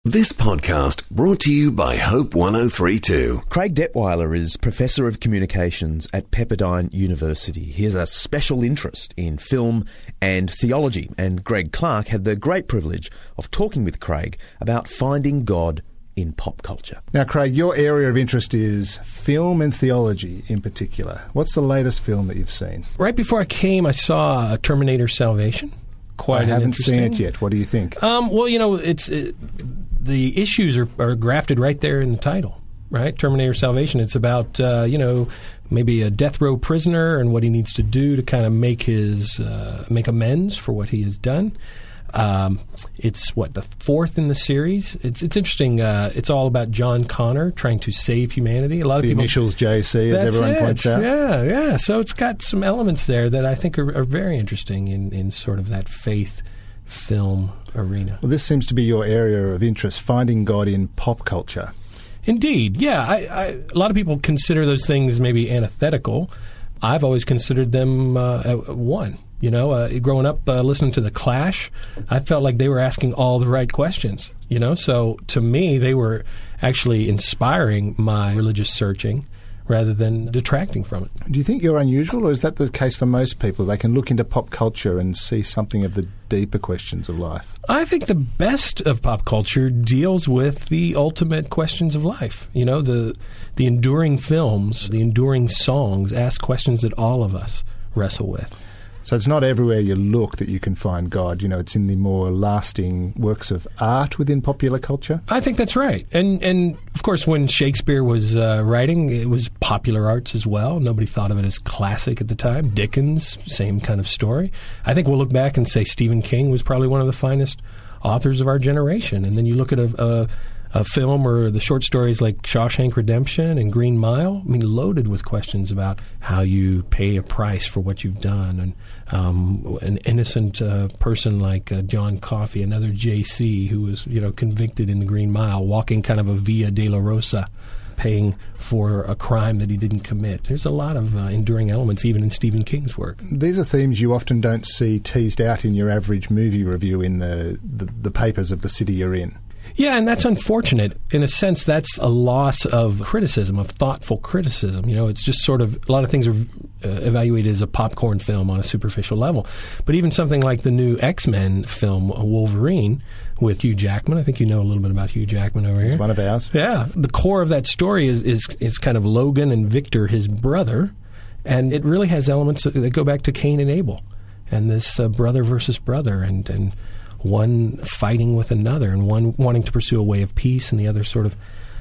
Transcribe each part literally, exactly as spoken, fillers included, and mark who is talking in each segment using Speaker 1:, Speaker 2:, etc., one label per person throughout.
Speaker 1: This podcast brought to you by Hope one oh three point two.
Speaker 2: Craig Detweiler is Professor of Communications at Pepperdine University. He has a special interest in film and theology, and Greg Clark had the great privilege of talking with Craig about finding God in pop culture.
Speaker 3: Now, Craig, your area of interest is film and theology in particular. What's the latest film that you've seen?
Speaker 4: Right before I came, I saw Terminator Salvation. Quite
Speaker 3: I haven't
Speaker 4: interesting.
Speaker 3: seen it yet. What do you think?
Speaker 4: Um, well, you know, it's it, the issues are, are grafted right there in the title, right? Terminator Salvation. It's about, uh, you know, maybe a death row prisoner and what he needs to do to kind of make his uh, make amends for what he has done. Um, it's, what, the fourth in the series? It's it's interesting. Uh, it's all about John Connor trying to save humanity. A lot of
Speaker 3: the
Speaker 4: people,
Speaker 3: initials J C, as
Speaker 4: that's
Speaker 3: everyone
Speaker 4: it.
Speaker 3: points out.
Speaker 4: Yeah, yeah. So it's got some elements there that I think are, are very interesting in, in sort of that faith film arena.
Speaker 3: Well, this seems to be your area of interest, finding God in pop culture.
Speaker 4: Indeed, yeah. I, I, a lot of people consider those things maybe antithetical. I've always considered them uh, one. You know, uh, growing up uh, listening to The Clash, I felt like they were asking all the right questions, you know? So to me, they were actually inspiring my religious searching rather than detracting from it.
Speaker 3: Do you think you're unusual, or is that the case for most people? They can look into pop culture and see something of the deeper questions of life.
Speaker 4: I think the best of pop culture deals with the ultimate questions of life. You know, the the enduring films, the enduring songs ask questions that all of us wrestle with.
Speaker 3: So it's not everywhere you look that you can find God. You know, it's in the more lasting works of art within popular culture.
Speaker 4: I think that's right. And, and of course, when Shakespeare was uh, writing, it was popular arts as well. Nobody thought of it as classic at the time. Dickens, same kind of story. I think we'll look back and say Stephen King was probably one of the finest authors of our generation. And then you look at a... a A film or the short stories like Shawshank Redemption and Green Mile, I mean, loaded with questions about how you pay a price for what you've done. And um, an innocent uh, person like uh, John Coffey, another J C, who was, you know, convicted in the Green Mile, walking kind of a Via Dolorosa, paying for a crime that he didn't commit. There's a lot of uh, enduring elements, even in Stephen King's work.
Speaker 3: These are themes you often don't see teased out in your average movie review in the, the, the papers of the city you're in.
Speaker 4: Yeah, and that's unfortunate. In a sense, that's a loss of criticism, of thoughtful criticism. You know, it's just sort of, a lot of things are uh, evaluated as a popcorn film on a superficial level. But even something like the new X-Men film, Wolverine, with Hugh Jackman. I think you know a little bit about Hugh Jackman over here.
Speaker 3: He's one of ours.
Speaker 4: Yeah. The core of that story is, is, is kind of Logan and Victor, his brother. And it really has elements that go back to Cain and Abel. And this uh, brother versus brother, and... and one fighting with another, and one wanting to pursue a way of peace, and the other sort of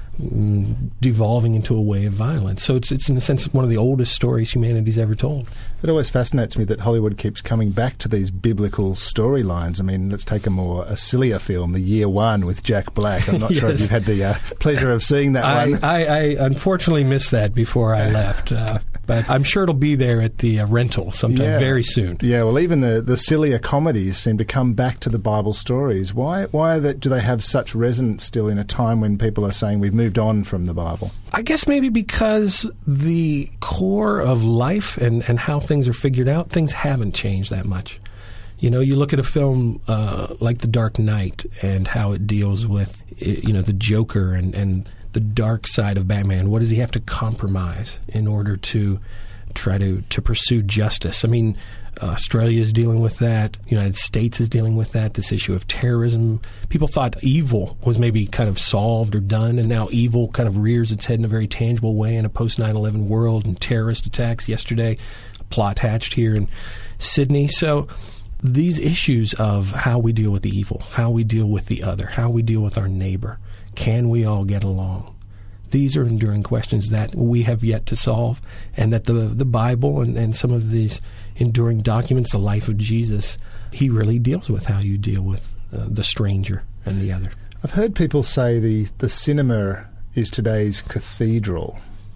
Speaker 4: mm, devolving into a way of violence. So it's, it's in a sense, one of the oldest stories humanity's ever told.
Speaker 3: It always fascinates me that Hollywood keeps coming back to these biblical storylines. I mean, let's take a more a sillier film, The Year One with Jack Black. I'm not yes. sure if you've had the uh, pleasure of seeing that
Speaker 4: I,
Speaker 3: one.
Speaker 4: I, I unfortunately missed that before I left. Uh, But I'm sure it'll be there at the uh, rental sometime
Speaker 3: yeah.
Speaker 4: very soon.
Speaker 3: Yeah, well, even the, the sillier comedies seem to come back to the Bible stories. Why Why that, do they have such resonance still in a time when people are saying we've moved on from the Bible?
Speaker 4: I guess maybe because the core of life and, and how things are figured out, things haven't changed that much. You know, you look at a film uh, like The Dark Knight and how it deals with, you know, the Joker and... and the dark side of Batman. What does he have to compromise in order to try to, to pursue justice? I mean, uh, Australia is dealing with that. The United States is dealing with that, this issue of terrorism. People thought evil was maybe kind of solved or done, and now evil kind of rears its head in a very tangible way in a post nine eleven world, and terrorist attacks yesterday, a plot hatched here in Sydney. So these issues of how we deal with the evil, how we deal with the other, how we deal with our neighbor, can we all get along? These are enduring questions that we have yet to solve, and that the the Bible and, and some of these enduring documents, the life of Jesus, he really deals with how you deal with uh, the stranger and the other.
Speaker 3: I've heard people say the, the cinema is today's cathedral.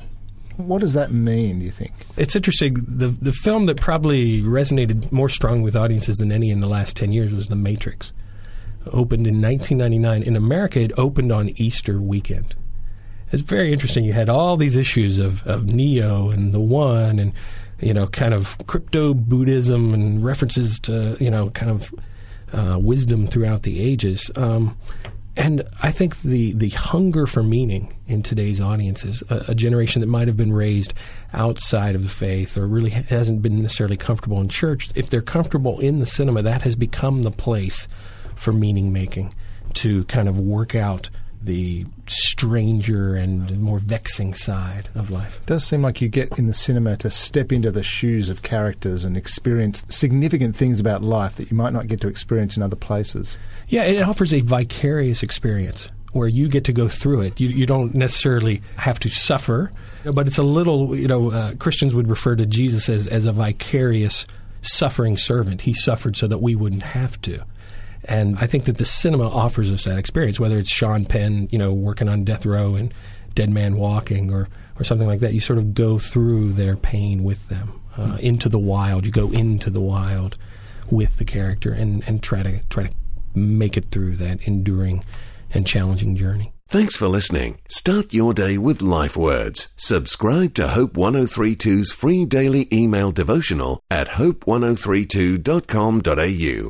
Speaker 3: What does that mean, do you think?
Speaker 4: It's interesting. The the film that probably resonated more strongly with audiences than any in the last ten years was The Matrix. Opened in nineteen ninety-nine. In America, it opened on Easter weekend. It's very interesting. You had all these issues of, of Neo and the One, and, you know, kind of crypto-Buddhism and references to, you know, kind of uh, wisdom throughout the ages. Um, And I think the, the hunger for meaning in today's audiences, a, a generation that might have been raised outside of the faith or really hasn't been necessarily comfortable in church, if they're comfortable in the cinema, that has become the place for meaning making, to kind of work out the stranger and more vexing side of life.
Speaker 3: It does seem like you get in the cinema to step into the shoes of characters and experience significant things about life that you might not get to experience in other places.
Speaker 4: Yeah, it offers a vicarious experience where you get to go through it. You, you don't necessarily have to suffer, but it's a little, you know, uh, Christians would refer to Jesus as, as a vicarious suffering servant. He suffered so that we wouldn't have to. And I think that the cinema offers us that experience, whether it's Sean Penn, you know, working on Death Row and Dead Man Walking or, or something like that. You sort of go through their pain with them, uh, into the wild. You go into the wild with the character and, and try to try to make it through that enduring and challenging journey.
Speaker 1: Thanks for listening. Start your day with Life Words. Subscribe to Hope ten thirty-two's free daily email devotional at hope ten thirty-two dot com dot a u.